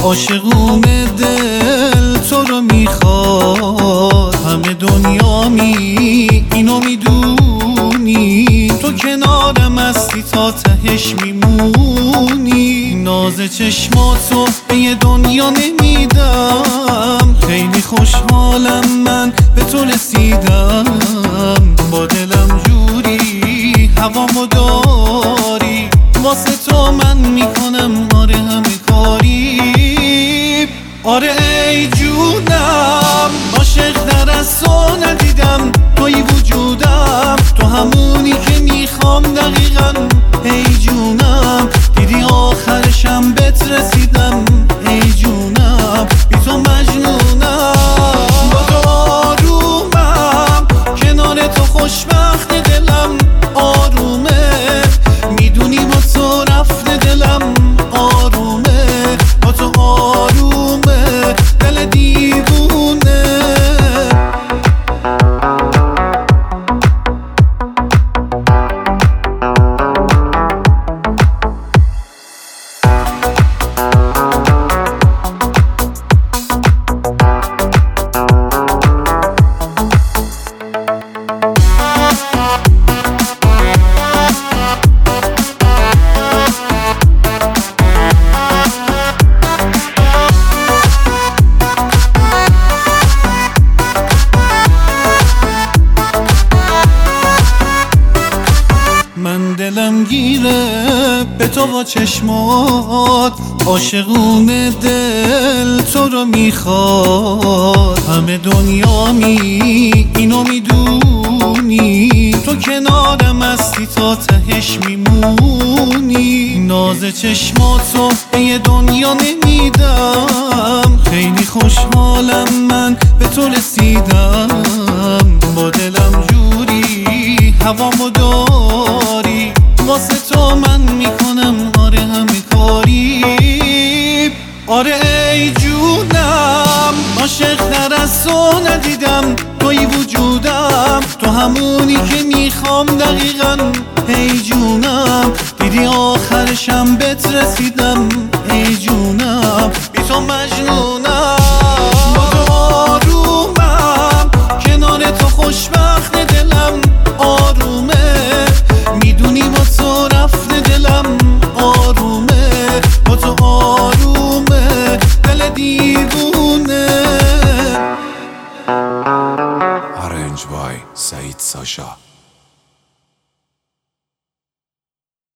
عاشقونه دل تو رو میخواد، همه دنیا اینو میدونی، تو کنارم هستی تا تهش میمونی. ناز چشماتو به یه دنیا نمیدم، خیلی خوشحالم من به تو رسیدم. با دلم جوری هوامو داری، واسه تو من میکنم آره همه کاری. آره ای جونم، عاشق در از تو ندیدم، توی وجودم، تو همونی که میخوام دقیقا. ای جونم، دیدی آخرشم بهت رسیدم. ای جونم، بی تو مجنونم. با تو آرومم، کنار تو خوشبخت دلم آرومه، میدونی با تو رفته دلم آرومه. با تو آرومه دل دیوونه. من دلم گیره به تو با چشمات، عاشقونه دل تو رو میخواد، همه دنیا اینو میدونی، تو کنارم هستی تا تهش میمونی. ناز چشماتو به یه دنیا نمیدم، خیلی خوشحالم من به تو رسیدم. با دلم جوری هوامو داری، واسه تو من میکنم آره همه کاری. آره ای جونم، عاشق در از تو ندیدم، توی وجودم، تو همونی که میخوام دقیقا. ای جونم، دیدی آخرشم بهت رسیدم. ای جونم، بی تو مجنونم. با تو آرومم، کنار تو خوشبخت دلم آرومه، میدونی با تو رفته دلم آرومه. با تو آرومه دل دیوونه. Arranged by Said Sasha.